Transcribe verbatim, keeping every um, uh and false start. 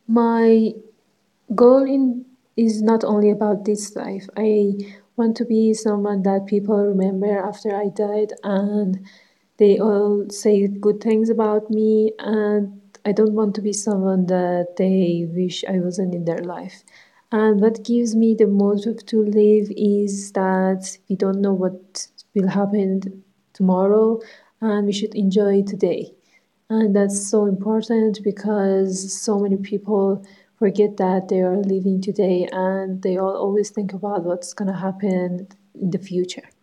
My goal in is not only about this life. I want to be someone that people remember after I died and they all say good things about me, and I don't want to be someone that they wish I wasn't in their life. And what gives me the motive to live is that we don't know what will happen tomorrow and we should enjoy today. And that's so important because so many people forget that they are living today and they all always think about what's going to happen in the future.